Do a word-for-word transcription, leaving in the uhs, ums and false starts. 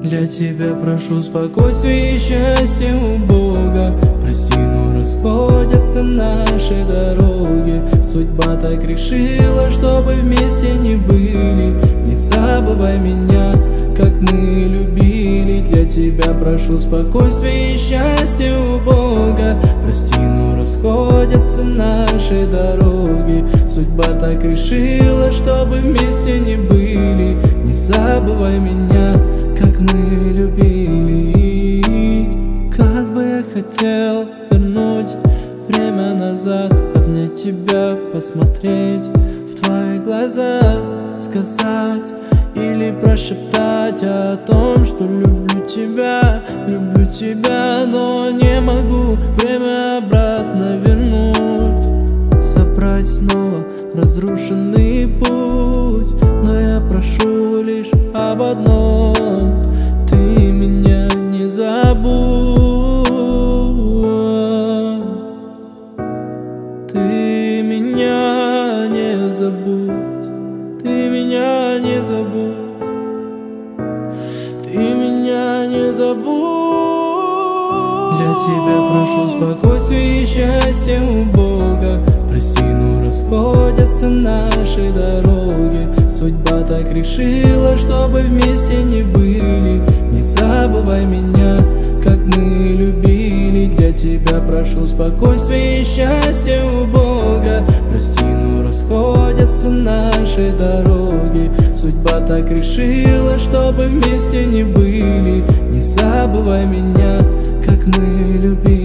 Для тебя прошу спокойствия и счастья у Бога. Прости, но расходятся наши дороги. Судьба так решила, чтобы вместе не были. Не забывай меня, как мы любили. Для тебя прошу спокойствия и счастья у Бога. Прости, но расходятся наши дороги. Судьба так решила, чтобы вместе не были. Не забывай меня, как мы любили. Как бы я хотел вернуть время назад, обнять тебя, посмотреть в твои глаза, сказать или прошептать о том, что люблю тебя, люблю тебя, но не могу время обратно вернуть, собрать снова разрушенный путь. Но я прошу лишь об одном: ты меня не забудь. Ты меня не забудь. Ты меня не забудь. Ты меня не забудь. Для тебя прошу спокойствия и счастья у Бога. Прости, но расходятся наши дороги. Судьба так решила, чтобы вместе не были. Не забывай меня, как мы любили. Для тебя прошу спокойствия и счастья у Бога. Прости, но расходятся наши дороги. Судьба так решила, чтобы вместе не были. Не забывай меня, как мы любили.